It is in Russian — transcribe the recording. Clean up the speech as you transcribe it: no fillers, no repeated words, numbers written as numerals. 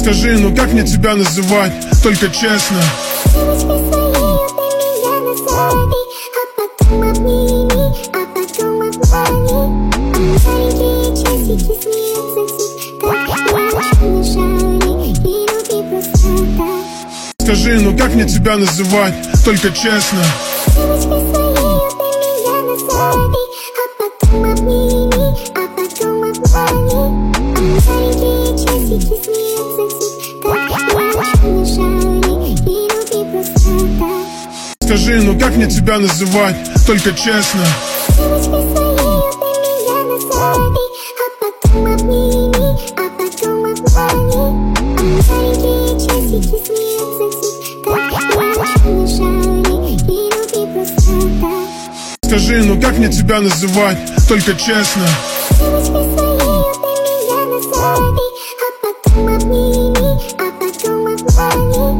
Скажи, ну как мне тебя называть, только честно. Девочкой своей обними меня на зови, а потом обними, а потом обмани. А маленькие часики смеются тик-так, я на шаре, и люби просто так. Скажи, ну как мне тебя называть, только честно. Девочкой своей обними меня на зови, а потом обними, а потом обмани. А маленькие часики смеются тик-так, я на шаре, и люби просто так. Скажи, ну как мне тебя называть, только честно. Девочкой своей обними меня на зови, а потом обними, а потом обмани. А маленькие часики смеются тик-так, я на шаре, и люби просто так. Скажи, ну как мне тебя называть, только честно. Девочкой своей обними меня на зови, а потом обними, а потом обмани.